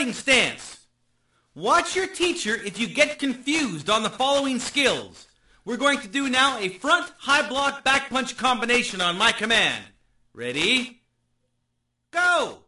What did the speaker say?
fighting stance. Watch your teacher if you get confused on the following skills. We're going to do now a front high block back punch combination on my command. Ready? Go!